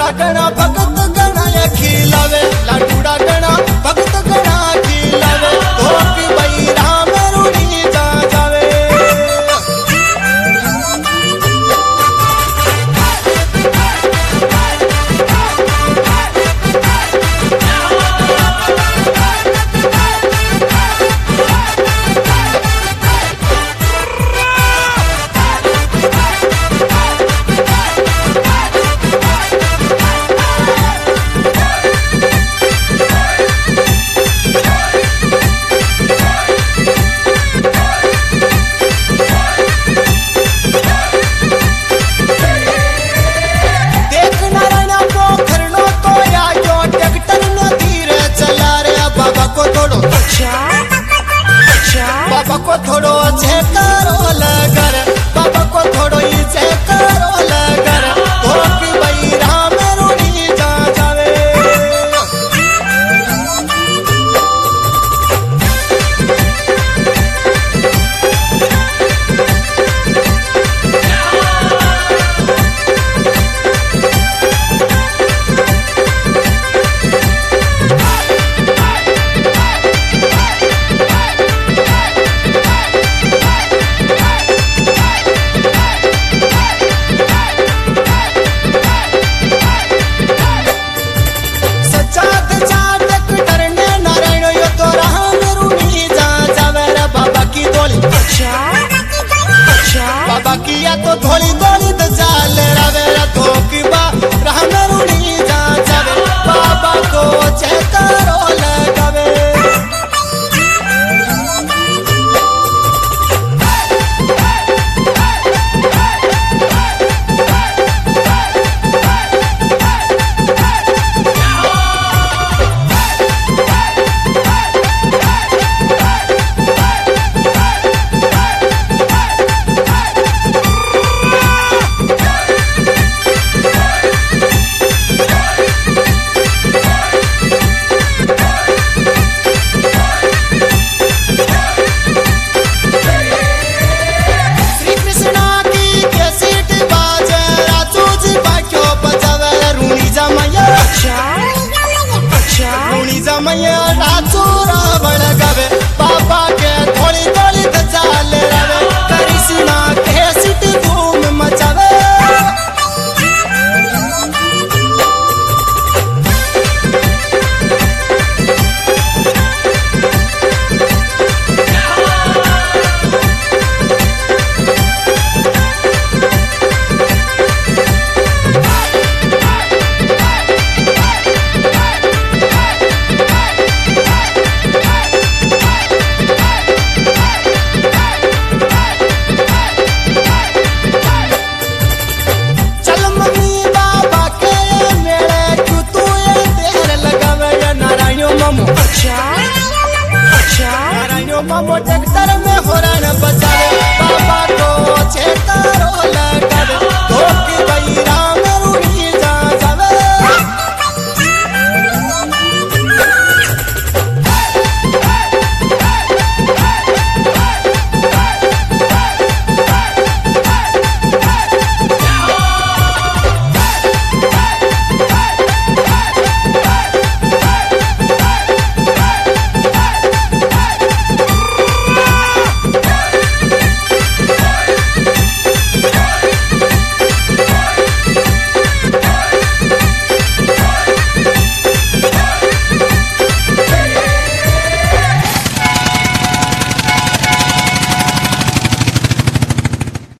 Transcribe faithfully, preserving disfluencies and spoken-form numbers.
लाडूड़ा गणा भगत गणा खिलावे लाडूड़ा गणा भगत गणा खिलावे धोपी भाई राम रूड़ी जा जावे बाबा को थोड़ो छेकारो लगर बाबा को थोड़ो ही छेकारो लगर धोपी भाई राम रूड़ी जा जावे बाबा किया तो थोड़ी थोड़ी तो चाल रवे धोकी बा राम रूड़ी जा जावे बाबा को छेकारो लगावे मैया नाचो रावण गावे बाबा के थोड़ी थोड़ी तो चाल रवे करिश्मा के सिट धूम मचावे मामो ट्रैक्टर में होरन बजावे बाबा को छेकारो लगावे धोपी भाई राम